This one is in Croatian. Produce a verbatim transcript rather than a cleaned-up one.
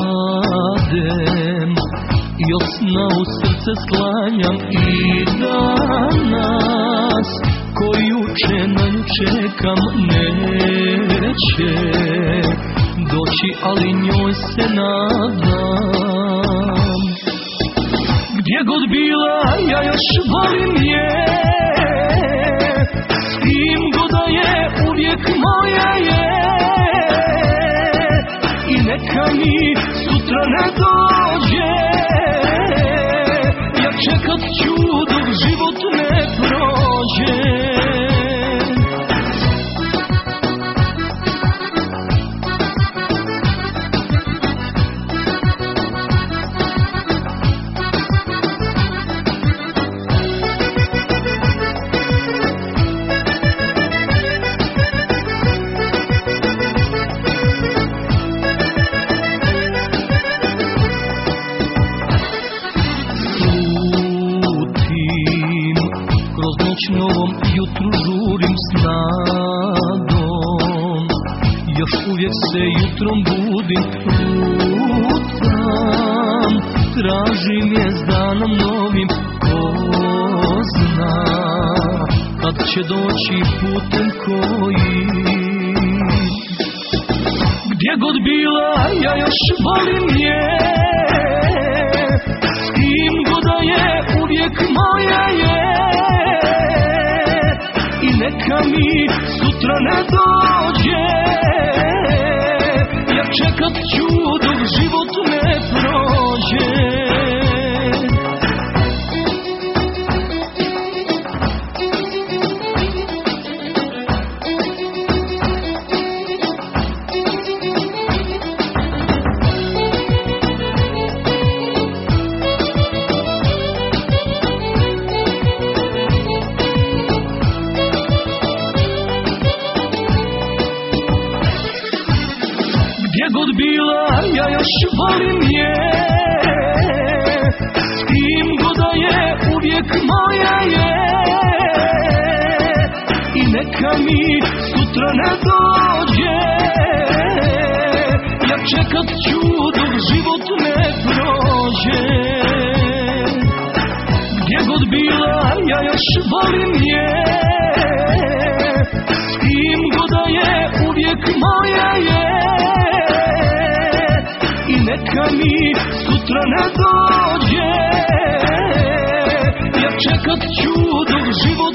kradem i od sna u srce sklanjam i danas koji juče na nju čekam neće doći, ali njoj se nadam. Gdje god bila ja još volim je, s kim god da je uvijek moja je, i neka mi sutra ne dođe, ja čekat ću dok život ne prođe. Novom jutru žurim s nadom, još uvijek se jutrom budim, lutam, tražim je s danom novim, ko zna kad će doći putem kojim. Gdje god bila ja još volim je, s kim god da je uvijek moja je, neka mi sutra ne dođe, ja čekat ću dok život ne prođe. Gdje god bila ja još volim je, s kim god da je uvijek moja je, i neka mi sutra ne dođe, ja čekat ću dok život ne prođe. Gdje god bila ja još volim je, s kim god da je uvijek moja je, i neka mi sutra ne dođe, ja čekat ću dok život